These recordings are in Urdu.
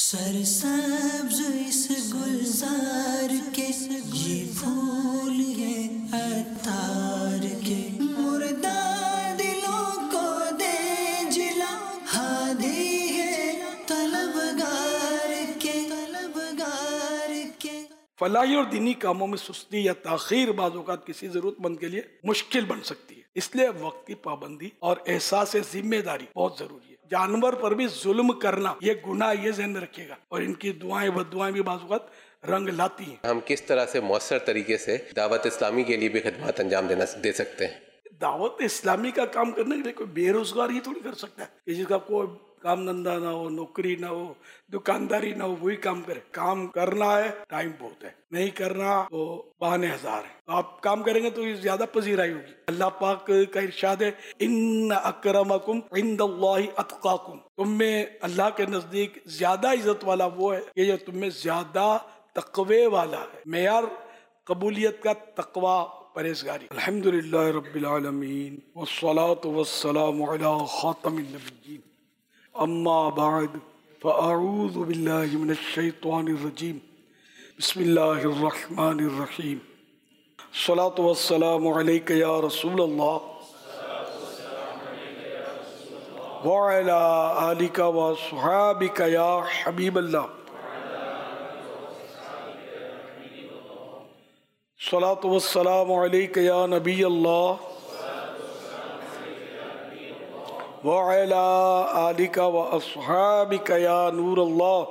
سرسبز اس گلزار کے یہ پھول یہ عطار کے، مردہ دلوں کو دے جلا، ہادی ہے طلبگار کے، طلبگار کے۔ فلاحی اور دینی کاموں میں سستی یا تاخیر بعض اوقات کسی ضرورت مند کے لیے مشکل بن سکتی ہے، اس لیے وقت کی پابندی اور احساس ذمہ داری بہت ضروری ہے۔ جانور پر بھی ظلم کرنا یہ گناہ، یہ ذہن میں رکھے گا، اور ان کی دعائیں بددعائیں بھی بعض اوقات رنگ لاتی ہیں۔ ہم کس طرح سے مؤثر طریقے سے دعوت اسلامی کے لیے بھی خدمات انجام دے سکتے ہیں؟ دعوت اسلامی کا کام کرنے کے لیے کوئی بے روزگار ہی تھوڑی کر سکتا ہے کہ جس کا کوئی کام دھندا نہ ہو، نوکری نہ ہو، دکانداری نہ ہو، وہی کام کرے۔ کام کرنا ہے، ٹائم بہت ہے، نہیں کرنا تو بہانے ہزار ہیں۔ آپ کام کریں گے تو یہ زیادہ پذیرائی ہوگی۔ اللہ پاک کا ارشاد ہے، ان اکرمکم عند اللہ اتقاکم، تم میں اللہ کے نزدیک زیادہ عزت والا وہ ہے کہ جو تم میں زیادہ تقوی والا ہے۔ معیار قبولیت کا تقوی، پرہیزگاری۔ الحمدللہ رب العالمین والصلاة والسلام علی خاتم النبیین، اما بعد فاعوذ باللہ من الشیطان الرجیم، بسم اللہ الرحمن الرحیم۔ الصلاة والسلام علیک یا رسول اللہ وعلی آلک واصحابک یا حبیب اللہ۔ الصلاة والسلام علیک یا نبی اللہ وعلی آلک واصحابک یا نور اللہ۔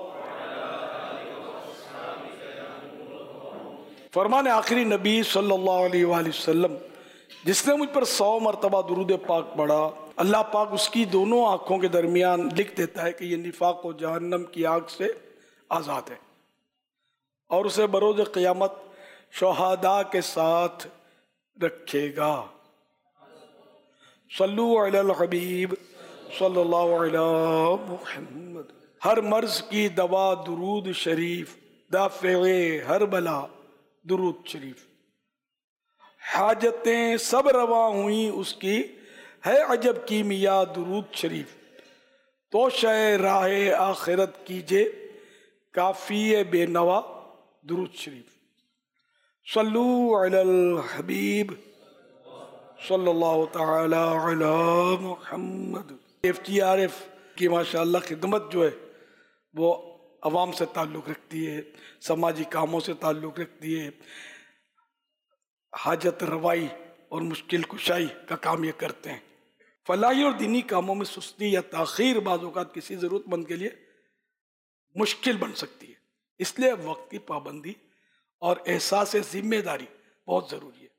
فرمان آخری نبی صلی اللہ علیہ وآلہ وسلم، جس نے مجھ پر 100 مرتبہ درود پاک پڑھا، اللہ پاک اس کی دونوں آنکھوں کے درمیان لکھ دیتا ہے کہ یہ نفاق و جہنم کی آگ سے آزاد ہے، اور اسے بروز قیامت شہداء کے ساتھ رکھے گا۔ صلو علی الحبیب صلی اللہ علی محمد۔ ہر مرض کی دوا درود شریف، دافع ہر بلا درود شریف۔ حاجتیں سب رواں ہوئیں اس کی، ہے عجب کیمیا درود شریف۔ تو شے راہ آخرت کیجے، کافی بے نوا درود شریف۔ صلو علی الحبیب صلی اللہ تعالی علی محمد۔ FTRF کی ماشاءاللہ خدمت جو ہے وہ عوام سے تعلق رکھتی ہے، سماجی کاموں سے تعلق رکھتی ہے، حاجت روائی اور مشکل کشائی کا کام یہ کرتے ہیں۔ فلاحی اور دینی کاموں میں سستی یا تاخیر بعض اوقات کسی ضرورت مند کے لیے مشکل بن سکتی ہے، اس لیے وقت کی پابندی اور احساس ذمہ داری بہت ضروری ہے۔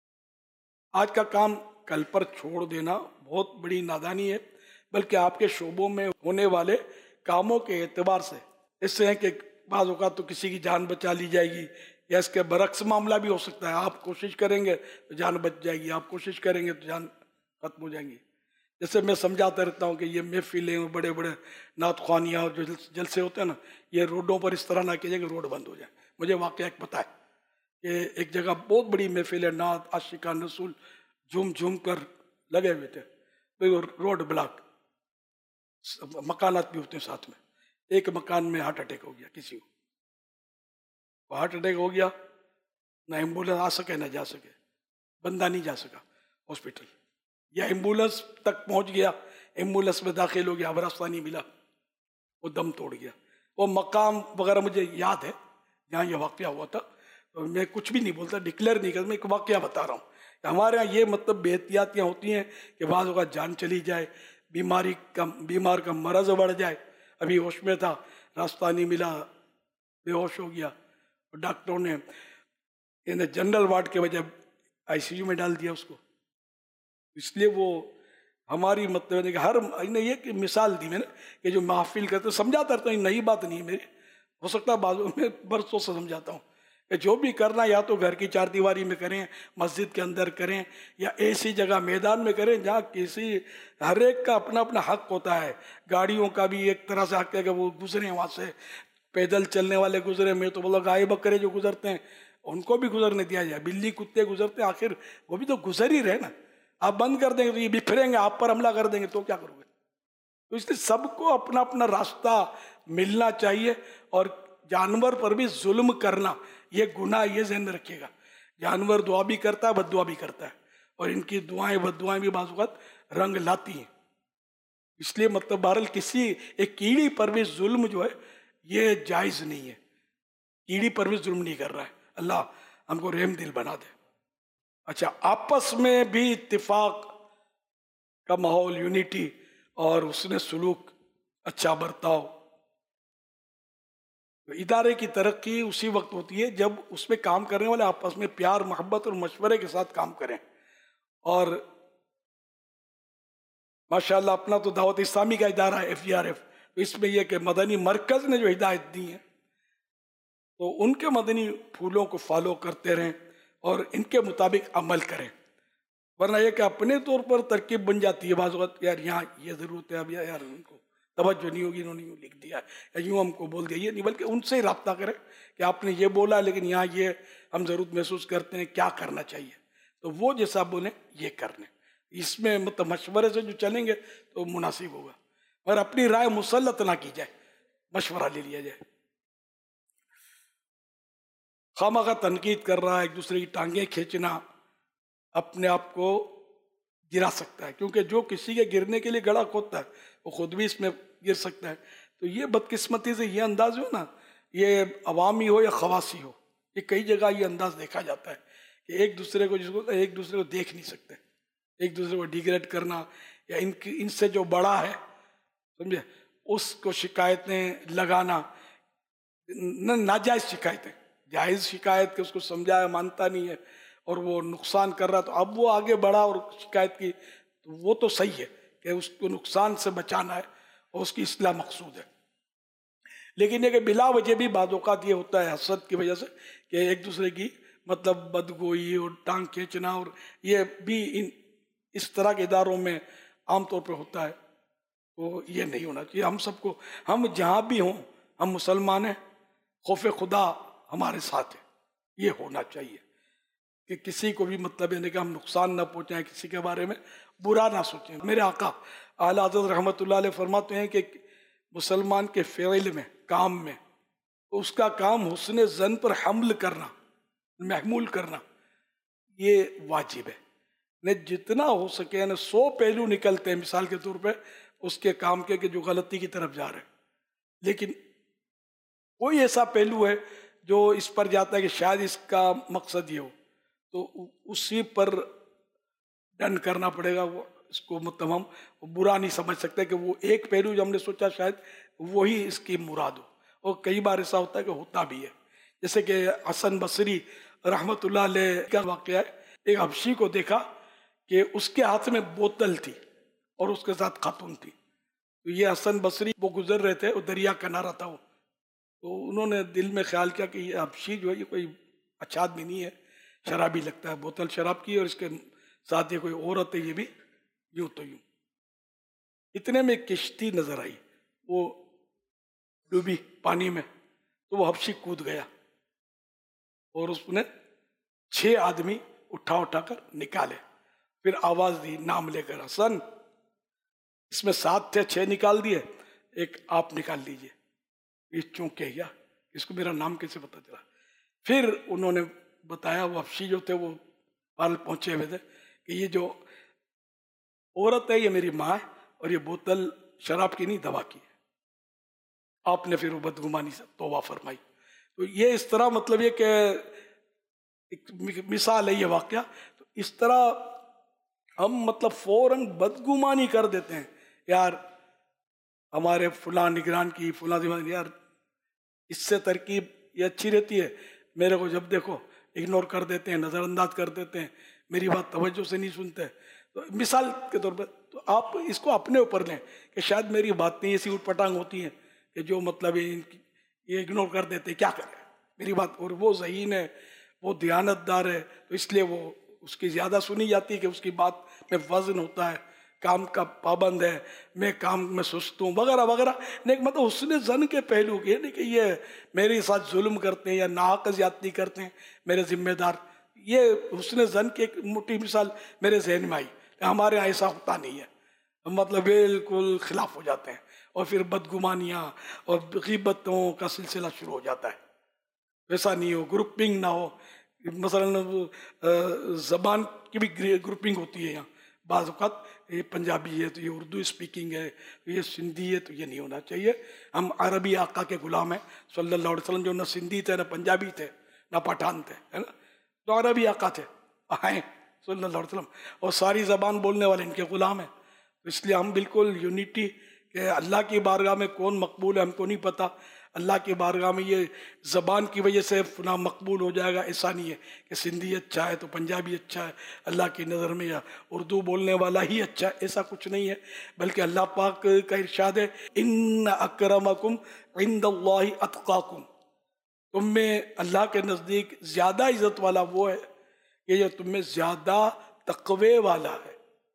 آج کا کام کل پر چھوڑ دینا بہت بڑی نادانی ہے، بلکہ آپ کے شعبوں میں ہونے والے کاموں کے اعتبار سے اس سے ہے کہ بعض اوقات تو کسی کی جان بچا لی جائے گی، یا اس کے برعکس معاملہ بھی ہو سکتا ہے۔ آپ کوشش کریں گے تو جان بچ جائے گی، آپ کوشش کریں گے تو جان ختم ہو جائیں گی۔ جیسے میں سمجھاتا رہتا ہوں کہ یہ محفلیں اور بڑے بڑے نعت خوانیاں اور جو جلسے ہوتے ہیں نا، یہ روڈوں پر اس طرح نہ کیجیے کہ روڈ بند ہو جائے۔ مجھے واقعہ ایک پتہ ہے کہ ایک جگہ بہت بڑی محفل ہے، نعت عاشقان رسول جھوم جھوم کر لگے ہوئے تھے، روڈ بلاک، مکانات بھی ہوتے ہیں ساتھ میں۔ ایک مکان میں ہارٹ اٹیک ہو گیا کسی کو، ہارٹ اٹیک ہو گیا، نہ ایمبولینس آ سکے نہ جا سکے، بندہ نہیں جا سکا ہاسپٹل، یا ایمبولینس تک پہنچ گیا، ایمبولینس میں داخل ہو گیا، اب راستہ نہیں ملا، وہ دم توڑ گیا۔ وہ مقام وغیرہ مجھے یاد ہے جہاں یہ واقعہ ہوا تھا، میں کچھ بھی نہیں بولتا، ڈکلیئر نہیں کرتا، میں ایک واقعہ بتا رہا ہوں کہ ہمارے ہاں یہ مطلب بے احتیاطیاں ہوتی ہیں کہ بعض اوقات جان چلی جائے، بیمار کا مرض بڑھ جائے۔ ابھی ہوش میں تھا، راستہ نہیں ملا، بے ہوش ہو گیا، ڈاکٹروں نے جنرل وارڈ کے بجائے ICU میں ڈال دیا اس کو۔ اس لیے وہ ہماری مطلب ہے کہ ہر یہ کہ مثال دی میں نے کہ جو محفل کرتے سمجھاتا رہتا ہوں، نئی بات نہیں ہے میری، ہو سکتا ہے بعضوں میں برسوں سے سمجھاتا ہوں کہ جو بھی کرنا یا تو گھر کی 4 دیواری میں کریں، مسجد کے اندر کریں، یا ایسی جگہ میدان میں کریں جہاں ہر ایک کا اپنا اپنا حق ہوتا ہے۔ گاڑیوں کا بھی ایک طرح سے حق ہے کہ وہ گزریں وہاں سے، پیدل چلنے والے گزرے، میں تو بولا گائے بکرے جو گزرتے ہیں ان کو بھی گزرنے دیا جائے، بلی کتے گزرتے ہیں آخر وہ بھی تو گزر ہی رہے نا۔ آپ بند کر دیں گے تو یہ بھی پھریں گے، آپ پر حملہ کر دیں گے تو کیا کرو گے؟ تو اس لیے سب کو اپنا اپنا راستہ ملنا چاہیے. اور جانور پر بھی ظلم کرنا یہ گناہ، یہ ذہن میں رکھیے گا. جانور دعا بھی کرتا ہے، بد دعا بھی کرتا ہے، اور ان کی دعائیں بد دعائیں بھی بعض اوقات رنگ لاتی ہیں. اس لیے مطلب بہرحال کسی ایک کیڑی پر بھی ظلم جو ہے یہ جائز نہیں ہے. کیڑی پر بھی ظلم نہیں کر رہا ہے. اللہ ہم کو رحم دل بنا دے. اچھا، آپس میں بھی اتفاق کا ماحول، یونیٹی اور اس نے سلوک، اچھا برتاؤ. ادارے کی ترقی اسی وقت ہوتی ہے جب اس میں کام کرنے والے آپس میں پیار، محبت اور مشورے کے ساتھ کام کریں. اور ماشاءاللہ اپنا تو دعوت اسلامی کا ادارہ ہے FGRF، تو اس میں یہ کہ مدنی مرکز نے جو ہدایت دی ہیں تو ان کے مدنی پھولوں کو فالو کرتے رہیں اور ان کے مطابق عمل کریں. ورنہ یہ کہ اپنے طور پر ترکیب بن جاتی ہے بعض وقت، یار یہاں یہ ضرورت ہے، اب یار ان کو توجہ نہیں ہوگی، انہوں نے یوں لکھ دیا یا یوں ہم کو بول دیا. یہ نہیں، بلکہ ان سے ہی رابطہ کریں کہ آپ نے یہ بولا لیکن یہاں یہ ہم ضرورت محسوس کرتے ہیں، کیا کرنا چاہیے. تو وہ جیسا بولیں یہ کر لیں. اس میں مطلب مشورے سے جو چلیں گے تو مناسب ہوگا، اور اپنی رائے مسلط نہ کی جائے، مشورہ لے لیا جائے. خواہ تنقید کر رہا ہے، ایک دوسرے کی ٹانگیں کھینچنا اپنے آپ کو گرا سکتا ہے، کیونکہ جو کسی کے گرنے کے لیے گڑھا کھودتا ہے وہ خود بھی اس میں گر سکتا ہے. تو یہ بدقسمتی سے یہ انداز ہو نا، یہ عوامی ہو یا خواصی ہو، یہ کئی جگہ یہ انداز دیکھا جاتا ہے کہ ایک دوسرے کو ایک دوسرے کو دیکھ نہیں سکتے، ایک دوسرے کو ڈیگریڈ کرنا، یا ان سے جو بڑا ہے سمجھے اس کو شکایتیں لگانا، ناجائز شکایتیں. جائز شکایت کہ اس کو سمجھایا مانتا نہیں ہے اور وہ نقصان کر رہا، تو اب وہ آگے بڑھا اور شکایت کی، تو وہ تو صحیح ہے کہ اس کو نقصان سے بچانا ہے اور اس کی اصلاح مقصود ہے. لیکن یہ کہ بلا وجہ بھی بعض اوقات یہ ہوتا ہے حسد کی وجہ سے کہ ایک دوسرے کی مطلب بدگوئی اور ٹانگ کھینچنا، اور یہ بھی اس طرح کے اداروں میں عام طور پہ ہوتا ہے. تو یہ نہیں ہونا چاہیے. ہم سب کو، ہم جہاں بھی ہوں، ہم مسلمان ہیں، خوف خدا ہمارے ساتھ ہے. یہ ہونا چاہیے کہ کسی کو بھی مطلب ہے کہ ہم نقصان نہ پہنچائیں، کسی کے بارے میں برا نہ سوچیں. میرے آقا اعلیٰ حضرت رحمۃ اللہ علیہ فرماتے ہیں کہ مسلمان کے فعل میں، کام میں، اس کا کام حسن ظن پر حمل کرنا، محمول کرنا، یہ واجب ہے. جتنا ہو سکے 100 پہلو نکلتے ہیں مثال کے طور پہ اس کے کام کے کہ جو غلطی کی طرف جا رہے ہیں، لیکن کوئی ایسا پہلو ہے جو اس پر جاتا ہے کہ شاید اس کا مقصد یہ ہو، تو اسی پر ڈن کرنا پڑے گا. وہ اس کو مطلب ہم برا نہیں سمجھ سکتے کہ وہ ایک پہلو جو ہم نے سوچا شاید وہی اس کی مراد ہو. اور کئی بار ایسا ہوتا ہے کہ ہوتا بھی ہے، جیسے کہ حسن بصری رحمۃ اللہ علیہ کا واقعہ ہے. ایک حبشی کو دیکھا کہ اس کے ہاتھ میں بوتل تھی اور اس کے ساتھ خاتون تھی. تو یہ حسن بصری وہ گزر رہے تھے، وہ دریا کنارہ تھا وہ، تو انہوں نے دل میں خیال کیا کہ یہ حبشی جو ہے یہ کوئی اچھا آدمی نہیں ہے، شرابی لگتا ہے، بوتل شراب کی اور اس کے ساتھ یہ کوئی عورت ہے، یہ بھی یوں تو یوں. اتنے میں کشتی نظر آئی، وہ ڈوبی پانی میں، تو وہ حبشی کود گیا اور اس نے 6 آدمی اٹھا کر نکالے. پھر آواز دی نام لے کر، حسن اس میں 7 تھے، 6 نکال دیے، ایک آپ نکال لیجئے. یہ چونکہ گیا، اس کو میرا نام کیسے پتا چلا؟ پھر انہوں نے بتایا، وہ حبشی جو تھے وہ پال پہنچے ہوئے تھے کہ یہ جو عورت ہے یہ میری ماں ہے اور یہ بوتل شراب کی نہیں، دوا کی ہے. آپ نے پھر وہ بدگمانی سے توبہ فرمائی. تو یہ اس طرح مطلب یہ کہ ایک مثال ہے یہ واقعہ. تو اس طرح ہم مطلب فوراً بدگمانی کر دیتے ہیں، یار ہمارے فلاں نگران کی، فلاں ذمہ، یار اس سے ترکیب یہ اچھی رہتی ہے. میرے کو جب دیکھو اگنور کر دیتے ہیں، نظر انداز کر دیتے ہیں، میری بات توجہ سے نہیں سنتے. تو مثال کے طور پر تو آپ اس کو اپنے اوپر لیں کہ شاید میری بات نہیں، ایسی اٹھ پٹانگ ہوتی ہیں کہ جو مطلب یہ اگنور کر دیتے، کیا کریں میری بات. اور وہ ذہین ہے، وہ دیانت دار ہے، تو اس لیے وہ اس کی زیادہ سنی جاتی ہے کہ اس کی بات میں وزن ہوتا ہے، کام کا پابند ہے، میں کام میں سست ہوں وغیرہ وغیرہ. لیکن مطلب حسن ظن کے پہلو کے نہیں کہ یہ میرے ساتھ ظلم کرتے ہیں یا ناحق زیادتی کرتے ہیں میرے ذمہ دار. یہ حسن ظن کی ایک موٹی مثال میرے ذہن میں آئی. ہمارے یہاں ایسا ہوتا نہیں ہے. مطلب بالکل خلاف ہو جاتے ہیں، اور پھر بدگمانیاں اور غیبتوں کا سلسلہ شروع ہو جاتا ہے. ویسا نہیں ہو، گروپنگ نہ ہو. مثلا زبان کی بھی گروپنگ ہوتی ہے یہاں. بعض اوقات یہ پنجابی ہے تو یہ اردو اسپیکنگ ہے، یہ سندھی ہے، تو یہ نہیں ہونا چاہیے. ہم عربی آقا کے غلام ہیں صلی اللہ علیہ وسلم، جو نہ سندھی تھے نہ پنجابی تھے نہ پٹھان تھے، ہے نا، تو عربی آقا تھے ہیں صلی اللہ علیہ وسلم، اور ساری زبان بولنے والے ان کے غلام ہیں. اس لیے ہم بالکل یونیٹی کہ اللہ کی بارگاہ میں کون مقبول ہے ہم کو نہیں پتہ. اللہ کی بارگاہ میں یہ زبان کی وجہ سے فلاں مقبول ہو جائے گا ایسا نہیں ہے کہ سندھی اچھا ہے تو پنجابی اچھا ہے اللہ کی نظر میں، یا اردو بولنے والا ہی اچھا ہے، ایسا کچھ نہیں ہے. بلکہ اللہ پاک کا ارشاد ہے ان اکرمکم عند اللہ اتقاکم، تم میں اللہ کے نزدیک زیادہ عزت والا وہ ہے کہ جو تم میں زیادہ تقوی والا ہے.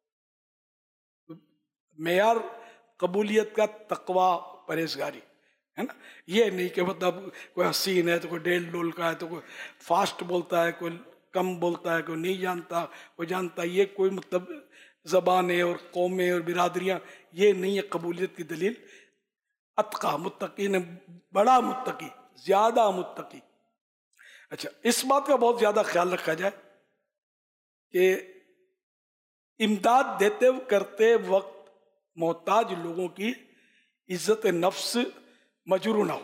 معیار قبولیت کا تقوی پرہیزگاری ہے نا. یہ نہیں کہ مطلب کوئی حسین ہے تو کوئی ڈیل ڈول کا ہے تو کوئی فاسٹ بولتا ہے، کوئی کم بولتا ہے، کوئی نہیں جانتا کوئی جانتا. یہ کوئی مطلب زبانیں اور قومیں اور برادریاں یہ نہیں ہے قبولیت کی دلیل. اتقا متقی نے، بڑا متقی، زیادہ متقی. اچھا، اس بات کا بہت زیادہ خیال رکھا جائے کہ امداد دیتے کرتے وقت محتاج لوگوں کی عزت نفس مجروح نہ ہو.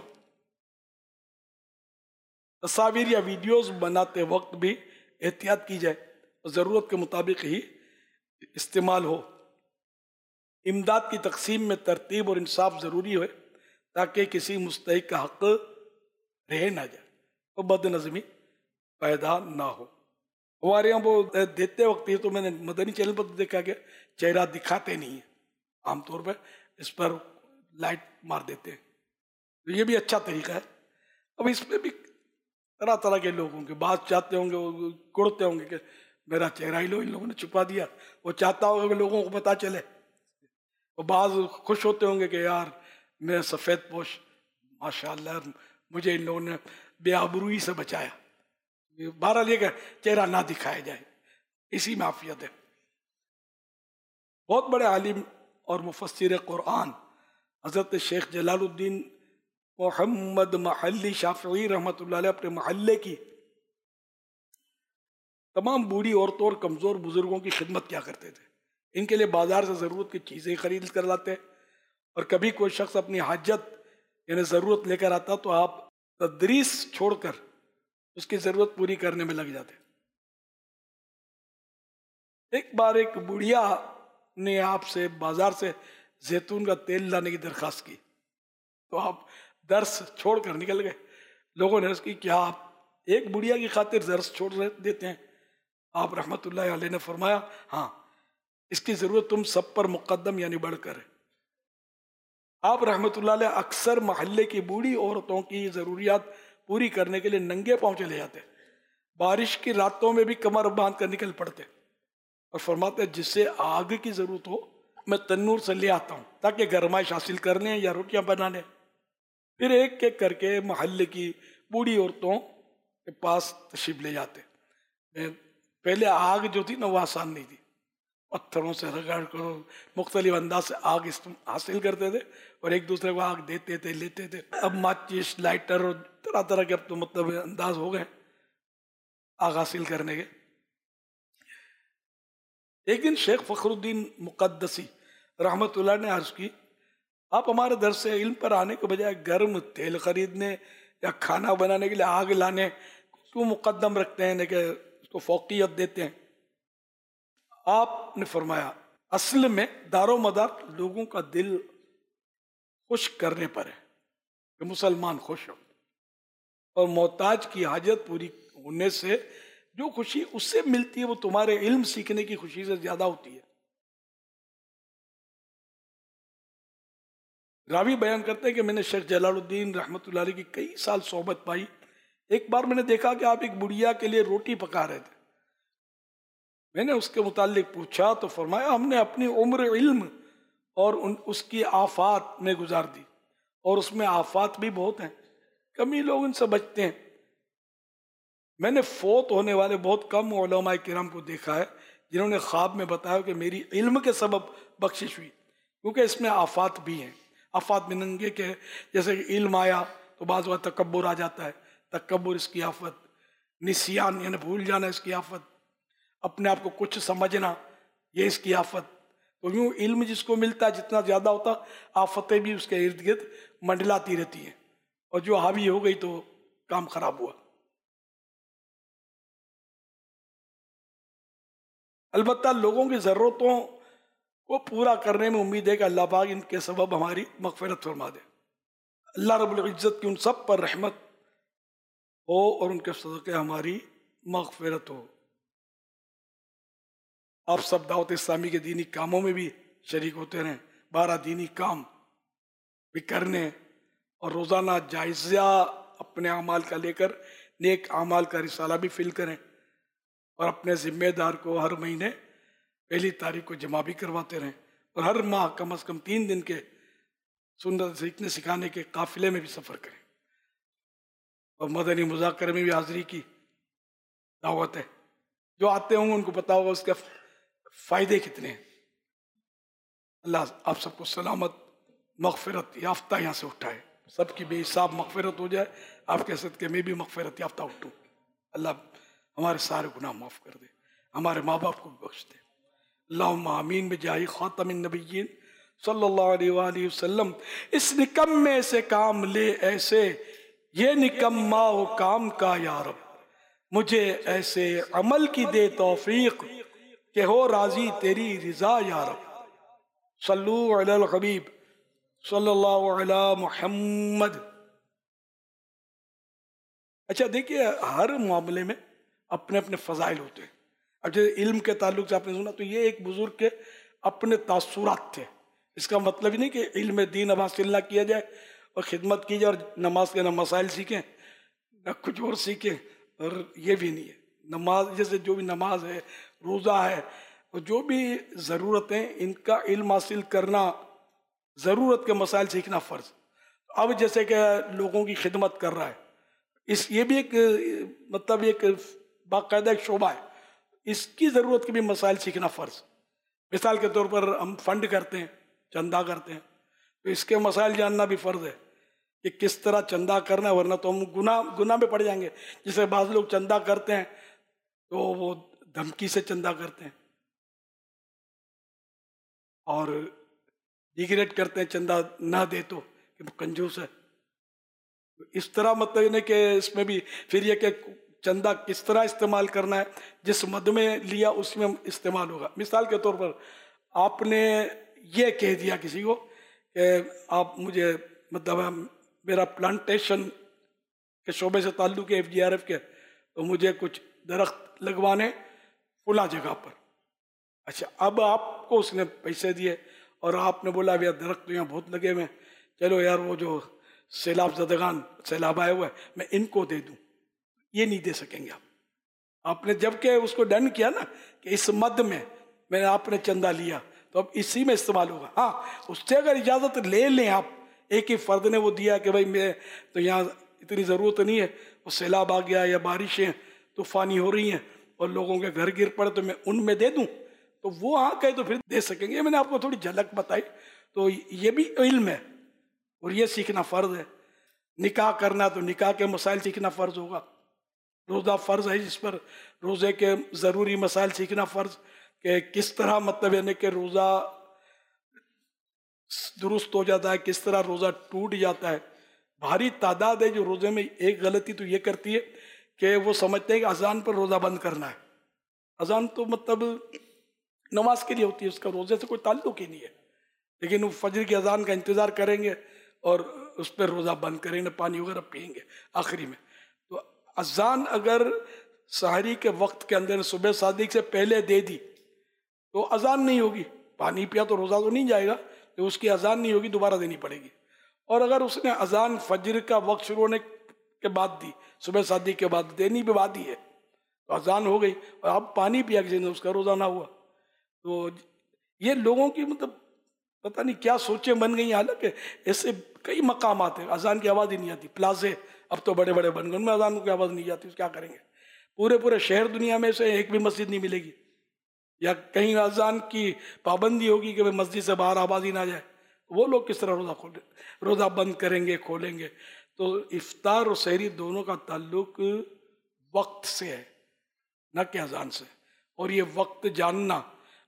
تصاویر یا ویڈیوز بناتے وقت بھی احتیاط کی جائے اور ضرورت کے مطابق ہی استعمال ہو. امداد کی تقسیم میں ترتیب اور انصاف ضروری ہے تاکہ کسی مستحق کا حق رہ نہ جائے اور بد نظمی پیدا نہ ہو. ہمارے یہاں وہ دیتے وقت، یہ تو میں نے مدنی چینل پر دیکھا کہ چہرہ دکھاتے نہیں ہیں، عام طور پہ اس پر لائٹ مار دیتے ہیں. یہ بھی اچھا طریقہ ہے. اب اس میں بھی طرح طرح کے لوگ ہوں گے. بعض چاہتے ہوں گے، وہ گڑتے ہوں گے کہ میرا چہرہ ہی ان لوگوں نے چھپا دیا. وہ چاہتا ہوگا کہ لوگوں کو پتہ چلے. اور بعض خوش ہوتے ہوں گے کہ یار میں سفید پوش، ماشاء اللہ مجھے ان لوگوں نے بے آبروئی سے بچایا. بہرحال یہ کہ چہرہ نہ دکھایا جائے، اسی میں عافیت ہے. بہت بڑے عالم اور مفسر قرآن حضرت شیخ جلال الدین محمد محلی شافعی رحمۃ اللہ علیہ اپنے محلے کی تمام بوڑھی عورتوں اور کمزور بزرگوں کی خدمت کیا کرتے تھے. ان کے لیے بازار سے ضرورت کی چیزیں خرید کر لاتے، اور کبھی کوئی شخص اپنی حاجت یعنی ضرورت لے کر آتا تو آپ تدریس چھوڑ کر اس کی ضرورت پوری کرنے میں لگ جاتے. ایک بار ایک بڑھیا نے آپ سے بازار سے زیتون کا تیل لانے کی درخواست کی تو آپ درس چھوڑ کر نکل گئے. لوگوں نے عرض کی کیا آپ ایک بڑھیا کی خاطر درس چھوڑ دیتے ہیں؟ آپ رحمت اللہ علیہ نے فرمایا ہاں، اس کی ضرورت تم سب پر مقدم یعنی بڑھ کر ہے. آپ رحمت اللہ علیہ اکثر محلے کی بوڑھی عورتوں کی ضروریات پوری کرنے کے لیے ننگے پاؤں چلے جاتے. بارش کی راتوں میں بھی کمر باندھ کر نکل پڑتے اور فرماتے جسے آگ کی ضرورت ہو میں تنور سے لے آتا ہوں تاکہ گرمائش حاصل کر لیں یا روٹیاں بنا لیں. پھر ایک ایک کر کے محلے کی بوڑھی عورتوں کے پاس تشریف لے جاتے. پہلے آگ جو تھی نا وہ آسان نہیں تھی، پتھروں سے رگڑ کر مختلف انداز سے آگ حاصل کرتے تھے اور ایک دوسرے کو آگ دیتے تھے، لیتے تھے. اب ماچس، لائٹر اور طرح طرح کے اب تو مطلب انداز ہو گئے آگ حاصل کرنے کے. ایک دن شیخ فخر الدین مقدسی رحمت اللہ نے عرض کی آپ ہمارے درس علم پر آنے کے بجائے گرم تیل خریدنے یا کھانا بنانے کے لیے آگ لانے کیوں مقدم رکھتے ہیں کہ اس کو فوقیت دیتے ہیں؟ آپ نے فرمایا اصل میں دار و مدار لوگوں کا دل خوش کرنے پر ہے کہ مسلمان خوش ہو، اور محتاج کی حاجت پوری ہونے سے جو خوشی اس سے ملتی ہے وہ تمہارے علم سیکھنے کی خوشی سے زیادہ ہوتی ہے. راوی بیان کرتے ہیں کہ میں نے شیخ جلال الدین رحمت اللہ علیہ کی کئی سال صحبت پائی. ایک بار میں نے دیکھا کہ آپ ایک بڑھیا کے لیے روٹی پکا رہے تھے. میں نے اس کے متعلق پوچھا تو فرمایا ہم نے اپنی عمر علم اور اس کی آفات میں گزار دی، اور اس میں آفات بھی بہت ہیں، کم ہی لوگ ان سے بچتے ہیں. میں نے فوت ہونے والے بہت کم علماء کرام کو دیکھا ہے جنہوں نے خواب میں بتایا کہ میری علم کے سبب بخشش ہوئی. کیونکہ اس میں آفات بھی ہیں. آفات مننگے کے جیسے کہ علم آیا تو بعض وقت تکبر آ جاتا ہے، تکبر اس کی آفت، نسیان یعنی بھول جانا اس کی آفت، اپنے آپ کو کچھ سمجھنا یہ اس کی آفت. تو یوں علم جس کو ملتا ہے جتنا زیادہ ہوتا آفتیں بھی اس کے ارد گرد منڈلاتی رہتی ہیں، اور جو حاوی ہو گئی تو کام خراب ہوا. البتہ لوگوں کی ضرورتوں کو پورا کرنے میں امید ہے کہ اللہ پاک ان کے سبب ہماری مغفرت فرما دے. اللہ رب العزت کی ان سب پر رحمت ہو اور ان کے صدقے ہماری مغفرت ہو. آپ سب دعوت اسلامی کے دینی کاموں میں بھی شریک ہوتے رہیں، 12 دینی کام بھی کرنے، اور روزانہ جائزہ اپنے اعمال کا لے کر نیک اعمال کا رسالہ بھی فل کریں، اور اپنے ذمہ دار کو ہر مہینے 1 تاریخ کو جمع بھی کرواتے رہیں، اور ہر ماہ کم از کم 3 دن کے سنت سیکھنے سکھانے کے قافلے میں بھی سفر کریں، اور مدنی مذاکرے میں بھی حاضری کی دعوت ہے. جو آتے ہوں ان کو پتا ہوگا اس کے فائدے کتنے ہیں. اللہ آپ سب کو سلامت مغفرت یافتہ یہاں سے اٹھائے، سب کی بے حساب مغفرت ہو جائے، آپ کے صدقے میں بھی مغفرت یافتہ اٹھوں. اللہ ہمارے سارے گناہ معاف کر دے، ہمارے ماں باپ کو بھی بخش دے. اللہم آمین بجاہ خاتم النبیین صلی اللہ علیہ وآلہ وسلم. اس نکمے سے کام لے ایسے، یہ نکما ہو کام کا یا رب، مجھے ایسے عمل کی دے توفیق کہ ہو راضی تیری رضا یا رب. صلو علی الحبیب صلی اللہ علی محمد. اچھا دیکھیے، ہر معاملے میں اپنے اپنے فضائل ہوتے ہیں. اب جیسے علم کے تعلق سے آپ نے سنا تو یہ ایک بزرگ کے اپنے تاثرات تھے. اس کا مطلب ہی نہیں کہ علم دین اب حاصل نہ کیا جائے اور خدمت کی جائے اور نماز کے نہ مسائل سیکھیں نہ کچھ اور سیکھیں، اور یہ بھی نہیں ہے. نماز جیسے جو بھی نماز ہے، روزہ ہے، اور جو بھی ضرورتیں ان کا علم حاصل کرنا، ضرورت کے مسائل سیکھنا فرض. اب جیسے کہ لوگوں کی خدمت کر رہا ہے، یہ بھی ایک مطلب ایک باقاعدہ ایک شعبہ ہے، اس کی ضرورت کے بھی مسائل سیکھنا فرض. مثال کے طور پر ہم فنڈ کرتے ہیں، چندہ کرتے ہیں، تو اس کے مسائل جاننا بھی فرض ہے کہ کس طرح چندہ کرنا ہے، ورنہ تو ہم گناہ میں پڑ جائیں گے. جسے بعض لوگ چندہ کرتے ہیں تو وہ دھمکی سے چندہ کرتے ہیں اور ڈیگریڈ کرتے ہیں، چندہ نہ دے تو کہ وہ کنجوس ہے. اس طرح مطلب نہیں کہ اس میں بھی پھر یہ کہ چندہ کس طرح استعمال کرنا ہے، جس مد میں لیا اس میں استعمال ہوگا. مثال کے طور پر آپ نے یہ کہہ دیا کسی کو کہ آپ مجھے مطلب میرا پلانٹیشن کے شعبے سے تعلق ہے FGRF کے، تو مجھے کچھ درخت لگوانے فلاں جگہ پر. اچھا، اب آپ کو اس نے پیسے دیے اور آپ نے بولا یار درخت تو یہاں بہت لگے ہوئے ہیں، چلو یار وہ جو سیلاب زدگان سیلاب آئے ہوئے میں ان کو دے دوں. یہ نہیں دے سکیں گے آپ نے جب کہ اس کو ڈن کیا نا کہ اس مد میں آپ نے چندہ لیا تو اب اسی میں استعمال ہوگا. ہاں، اس سے اگر اجازت لے لیں آپ، ایک ہی فرد نے وہ دیا کہ بھائی میں تو یہاں اتنی ضرورت نہیں ہے، وہ سیلاب آ گیا یا بارشیں طوفانی ہو رہی ہیں اور لوگوں کے گھر گر پڑے تو میں ان میں دے دوں، تو وہ ہاں کہے تو پھر دے سکیں گے. میں نے آپ کو تھوڑی جھلک بتائی. تو یہ بھی علم ہے اور یہ سیکھنا فرض ہے. نکاح کرنا تو نکاح کے مسائل سیکھنا فرض ہوگا. روزہ فرض ہے جس پر روزے کے ضروری مسائل سیکھنا فرض، کہ کس طرح مطلب یعنی کہ روزہ درست ہو جاتا ہے، کس طرح روزہ ٹوٹ جاتا ہے. بھاری تعداد ہے جو روزے میں ایک غلطی تو یہ کرتی ہے کہ وہ سمجھتے ہیں کہ اذان پر روزہ بند کرنا ہے. اذان تو مطلب نماز کے لیے ہوتی ہے، اس کا روزے سے کوئی تعلق ہی نہیں ہے. لیکن وہ فجر کی اذان کا انتظار کریں گے اور اس پہ روزہ بند کریں گے، پانی وغیرہ پئیں گے آخری میں. تو اذان اگر سحری کے وقت کے اندر صبح صادق سے پہلے دے دی تو اذان نہیں ہوگی. پانی پیا تو روزہ تو نہیں جائے گا، تو اس کی اذان نہیں ہوگی، دوبارہ دینی پڑے گی. اور اگر اس نے اذان فجر کا وقت شروع ہونے کے بعد دی، صبح صادق کے بعد دینی بھی بعد ہی ہے، تو اذان ہو گئی اور اب پانی پیا کسی نے، اس کا روزہ نہ ہوا. تو یہ لوگوں کی مطلب پتہ نہیں کیا سوچیں بن گئی. حالانکہ ایسے کئی مقامات ہیں اذان کی آواز ہی نہیں آتی. پلازے اب تو بڑے بڑے بن گئے، ان میں اذان کی آواز نہیں جاتی، کیا کریں گے؟ پورے شہر دنیا میں سے ایک بھی مسجد نہیں ملے گی یا کہیں اذان کی پابندی ہوگی کہ مسجد سے باہر آواز ہی نہ جائے، وہ لوگ کس طرح روزہ بند کریں گے، کھولیں گے؟ تو افطار اور سحری دونوں کا تعلق وقت سے ہے، نہ کہ اذان سے. اور یہ وقت جاننا،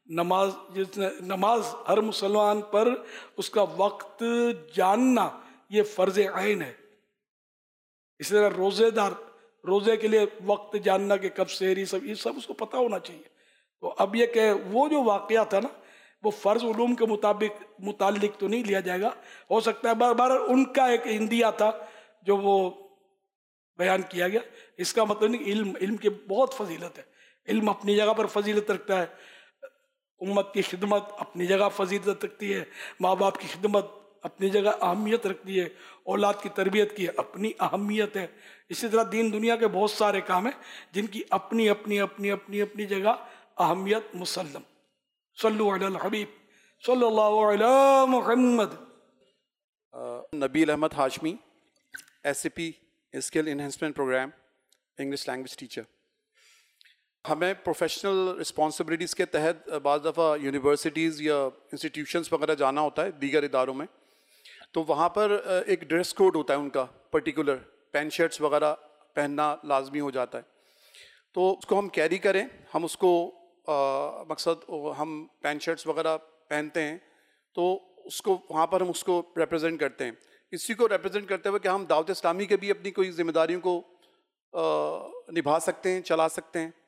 نماز ہر مسلمان پر اس کا وقت جاننا یہ فرض عین ہے. اسی طرح روزے دار، روزے کے لیے وقت جاننا کہ کب سحری، سب یہ سب اس کو پتہ ہونا چاہیے. تو اب یہ کہ وہ جو واقعہ تھا نا وہ فرض علوم کے متعلق تو نہیں لیا جائے گا. ہو سکتا ہے بار بار ان کا ایک اندیا تھا جو وہ بیان کیا گیا. اس کا مطلب نہیں کہ علم کی بہت فضیلت ہے، علم اپنی جگہ پر فضیلت رکھتا ہے، امت کی خدمت اپنی جگہ فضیلت رکھتی ہے، ماں باپ کی خدمت اپنی جگہ اہمیت رکھتی ہے، اولاد کی تربیت کی اپنی اہمیت ہے. اسی طرح دین دنیا کے بہت سارے کام ہیں جن کی اپنی اپنی اپنی اپنی اپنی جگہ اہمیت مسلم. صلو علی الحبیب صلی اللہ علی Muhammad. Nabeel Ahmed Hashmi, SAP skill enhancement programme, English language teacher. ہمیں پروفیشنل رسپانسبلٹیز کے تحت بعض دفعہ یونیورسٹیز یا انسٹیٹیوشنس وغیرہ جانا ہوتا ہے، دیگر اداروں میں. تو وہاں پر ایک ڈریس کوڈ ہوتا ہے ان کا پرٹیکولر، پینٹ شرٹس وغیرہ پہننا لازمی ہو جاتا ہے. تو اس کو ہم کیری کریں، ہم اس کو مقصد ہم پینٹ شرٹس وغیرہ پہنتے ہیں تو اس کو وہاں پر ہم اس کو ریپرزینٹ کرتے ہیں. اسی کو ریپرزینٹ کرتے ہوئے کہ ہم دعوت اسلامی کے بھی اپنی کوئی ذمہ داریوں کو نبھا سکتے ہیں، چلا سکتے ہیں،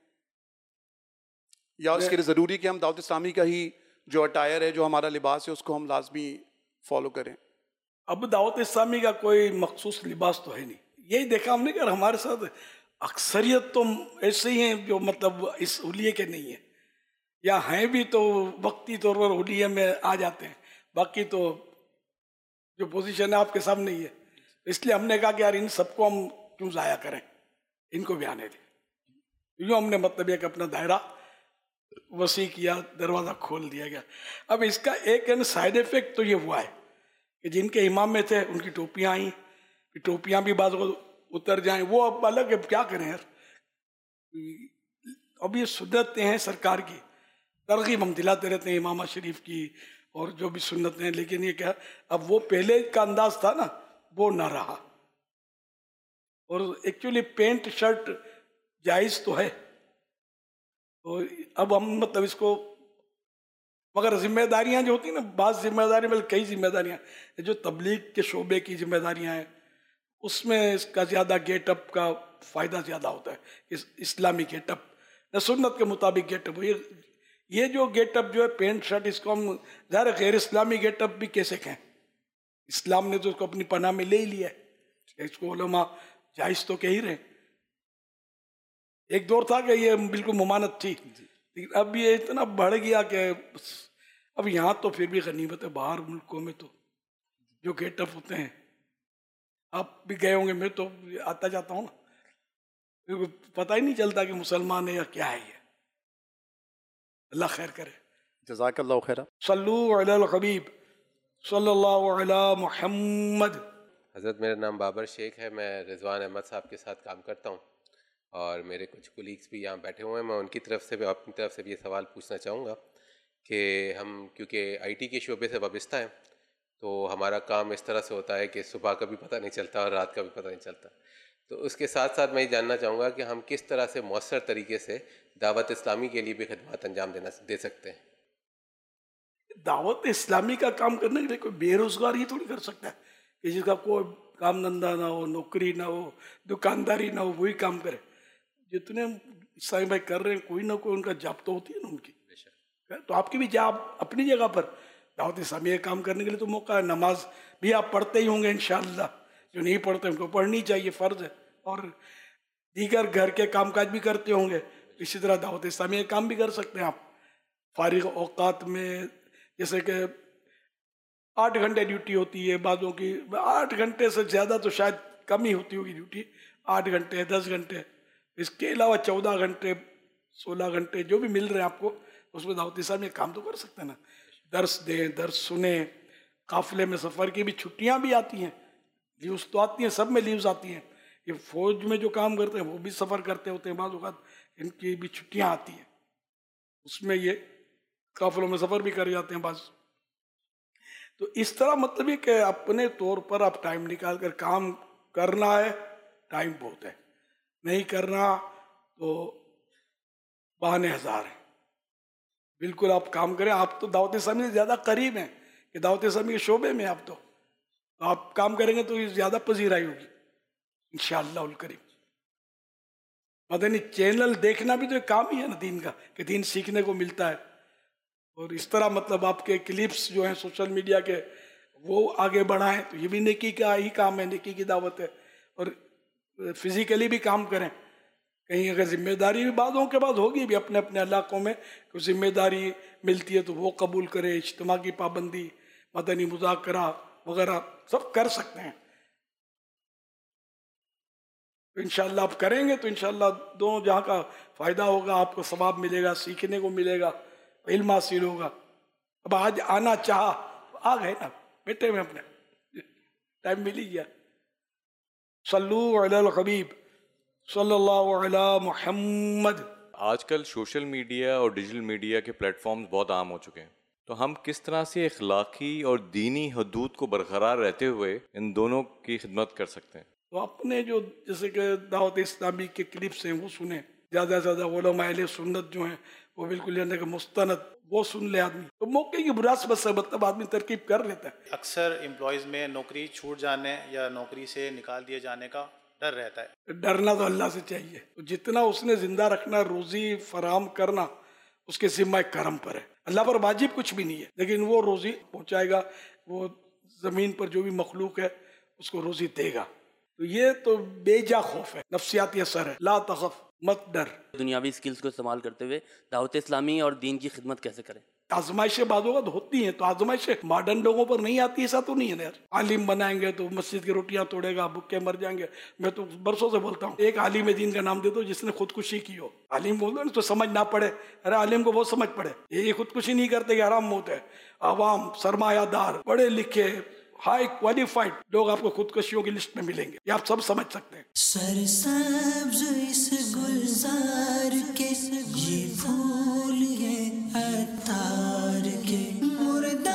یا اس کے لیے ضروری کہ ہم دعوت اسلامی کا ہی جو اٹائر ہے، جو ہمارا لباس ہے، اس کو ہم لازمی فالو کریں. اب دعوت اسلامی کا کوئی مخصوص لباس تو ہے نہیں. یہی دیکھا ہم نے کہ ہمارے ساتھ اکثریت تو ایسے ہی ہیں جو مطلب اس حلیے کے نہیں ہیں، یا ہیں بھی تو وقتی طور پر حلیے میں آ جاتے ہیں. باقی تو جو پوزیشن ہے آپ کے سامنے ہی ہے. اس لیے ہم نے کہا کہ یار ان سب کو ہم کیوں ضائع کریں، ان کو بھی آنے دیں. یوں ہم نے مطلب یہ کہ اپنا دائرہ وسیع کیا، دروازہ کھول دیا گیا. اب اس کا ایک سائیڈ افیکٹ تو یہ ہوا ہے کہ جن کے امام میں تھے ان کی ٹوپیاں آئیں، ٹوپیاں بھی بعض اتر جائیں، وہ اب الگ ہے، کیا کریں یار. اب یہ سنتیں ہیں سرکار کی، ترغیب ہم دلاتے رہتے ہیں امامہ شریف کی اور جو بھی سنتیں ہیں، لیکن یہ کیا اب وہ پہلے کا انداز تھا نا وہ نہ رہا. اور ایکچولی پینٹ شرٹ جائز تو ہے، تو اب ہم مطلب اس کو، مگر ذمہ داریاں جو ہوتی ہیں نا، بعض ذمہ داریاں بلکہ کئی ذمہ داریاں جو تبلیغ کے شعبے کی ذمہ داریاں ہیں، اس میں اس کا زیادہ گیٹ اپ کا فائدہ زیادہ ہوتا ہے. اسلامی گیٹ اپ، سنت کے مطابق گیٹ اپ. یہ جو گیٹ اپ جو ہے پینٹ شرٹ، اس کو ہم ظاہر غیر اسلامی گیٹ اپ بھی کیسے کہیں. اسلام نے تو اس کو اپنی پناہ میں لے ہی لیا ہے، اس کو علماء جائز تو کہہ ہی رہے. ایک دور تھا کہ یہ بالکل ممانت تھی، لیکن اب یہ اتنا بڑھ گیا کہ اب یہاں تو پھر بھی غنیمت ہے. باہر ملکوں میں تو جو گیٹ اپ ہوتے ہیں، آپ بھی گئے ہوں گے، میں تو آتا جاتا ہوں نا، پتہ ہی نہیں چلتا کہ مسلمان ہے یا کیا ہے. یہ اللہ خیر کرے. جزاک اللہ خیر. صلو علی الحبیب صلی اللہ علی محمد. حضرت میرا نام بابر شیخ ہے، میں رضوان احمد صاحب کے ساتھ کام کرتا ہوں اور میرے کچھ کولیگس بھی یہاں بیٹھے ہوئے ہیں. میں ان کی طرف سے بھی اپنی طرف سے بھی یہ سوال پوچھنا چاہوں گا کہ ہم کیونکہ IT کے شعبے سے وابستہ ہیں تو ہمارا کام اس طرح سے ہوتا ہے کہ صبح کا بھی پتہ نہیں چلتا اور رات کا بھی پتہ نہیں چلتا. تو اس کے ساتھ ساتھ میں یہ جاننا چاہوں گا کہ ہم کس طرح سے مؤثر طریقے سے دعوت اسلامی کے لیے بھی خدمات انجام دے سکتے ہیں. دعوت اسلامی کا کام کرنے کے لیے کوئی بے روزگار ہی تھوڑی کر سکتا ہے کہ جس کا کوئی کام دھندا نہ ہو، نوکری نہ ہو، دکانداری نہ ہو، وہی کام کرے. جتنے اسلامی بھائی کر رہے ہیں کوئی نہ کوئی ان کا جاب تو ہوتی ہے نا ان کی. تو آپ کی بھی جاب اپنی جگہ پر دعوت اسلامی کام کرنے کے لیے تو موقع ہے. نماز بھی آپ پڑھتے ہی ہوں گے انشاءاللہ، جو نہیں پڑھتے ان کو پڑھنی چاہیے، فرض ہے. اور دیگر گھر کے کام کاج بھی کرتے ہوں گے، اسی طرح دعوت اسلامی کام بھی کر سکتے ہیں آپ فارغ اوقات میں. جیسے کہ 8 گھنٹے ڈیوٹی ہوتی ہے بعضوں کی، 8 گھنٹے سے زیادہ تو شاید کم ہی ہوتی ہوگی ڈیوٹی، 8 گھنٹے 10 گھنٹے. اس کے علاوہ 14 گھنٹے 16 گھنٹے جو بھی مل رہے ہیں آپ کو، اس میں دعوت اسلامی کام تو کر سکتے ہیں نا. درس دیں، درس سنیں، قافلے میں سفر کی بھی چھٹیاں بھی آتی ہیں، لیوز تو آتی ہیں، سب میں لیوز آتی ہیں. یہ فوج میں جو کام کرتے ہیں وہ بھی سفر کرتے ہوتے ہیں، بعض اوقات ان کی بھی چھٹیاں آتی ہیں. اس میں یہ قافلوں میں سفر بھی کر جاتے ہیں بعض. تو اس طرح مطلب یہ کہ اپنے طور پر آپ ٹائم نکال کر کام کرنا ہے. ٹائم بہت ہے, نہیں کرنا تو بہانے ہزار ہیں. بالکل آپ کام کریں. آپ تو دعوت اسلامی سے زیادہ قریب ہیں کہ دعوت اسلامی کے شعبے میں آپ تو آپ کام کریں گے تو یہ زیادہ پذیرائی ہوگی انشاءاللہ الکریم. مدنی چینل دیکھنا بھی تو ایک کام ہی ہے نا دین کا, کہ دین سیکھنے کو ملتا ہے. اور اس طرح مطلب آپ کے کلپس جو ہیں سوشل میڈیا کے وہ آگے بڑھائیں تو یہ بھی نیکی کا ہی کام ہے, نیکی کی دعوت ہے. اور فزیکلی بھی کام کریں. کہیں اگر ذمہ داری بھی بعضوں کے بعد ہوگی بھی اپنے اپنے علاقوں میں کوئی ذمہ داری ملتی ہے تو وہ قبول کرے. اجتماع کی پابندی, مدنی مذاکرہ وغیرہ سب کر سکتے ہیں. تو انشاءاللہ آپ کریں گے تو انشاءاللہ دونوں جہاں کا فائدہ ہوگا. آپ کو ثواب ملے گا, سیکھنے کو ملے گا, علم حاصل ہوگا. اب آج آنا چاہا آ گئے نا, بیٹے میں اپنے ٹائم مل ہی گیا. صلو علی الحبیب صلی اللہ علی محمد. آج کل سوشل میڈیا اور ڈیجیٹل میڈیا کے پلیٹ فارمز بہت عام ہو چکے ہیں, تو ہم کس طرح سے اخلاقی اور دینی حدود کو برقرار رہتے ہوئے ان دونوں کی خدمت کر سکتے ہیں؟ تو اپنے جو جیسے کہ دعوت اسلامی کے کلپس ہیں وہ سنیں. زیادہ سے زیادہ علماء اہل سنت جو ہیں وہ بالکل یعنی کہ مستند وہ سن لے آدمی. تو موقع کی مناسبت سے مطلب آدمی ترکیب کر لیتا ہے. اکثر امپلائیز میں نوکری چھوٹ جانے یا نوکری سے نکال دیے جانے کا ڈر رہتا ہے. ڈرنا تو اللہ سے چاہیے. تو جتنا اس نے زندہ رکھنا, روزی فراہم کرنا اس کے ذمہ کرم پر ہے. اللہ پر واجب کچھ بھی نہیں ہے, لیکن وہ روزی پہنچائے گا. وہ زمین پر جو بھی مخلوق ہے اس کو روزی دے گا. تو یہ تو بے جا خوف ہے, نفسیاتی اثر ہے. لا تخف, مت ڈر. دنیاوی سکلز کو استعمال کرتے ہوئے دعوت اسلامی اور دین کی خدمت کیسے کریں؟ آزمائشیں بعض اوقات ہوتی ہیں, تو آزمائشیں ماڈرن لوگوں پر نہیں آتی, ایسا تو نہیں ہے یار. عالم بنائیں گے تو مسجد کی روٹیاں توڑے گا, بھوکے مر جائیں گے. میں تو برسوں سے بولتا ہوں ایک عالم دین کا نام دے دو جس نے خودکشی کی ہو. عالم بول دو تو سمجھ نہ پڑے. ارے عالم کو وہ سمجھ پڑے. یہ خودکشی نہیں کرتے کہ حرام موت ہے. عوام, سرمایہ دار, پڑھے لکھے, ہائی کوالیفائڈ لوگ آپ کو خودکشیوں کی لسٹ میں ملیں گے. یہ آپ سب سمجھ سکتے ہیں. سرسبز اس گلزار کے یہ پھول ہیں عطار کے, مردہ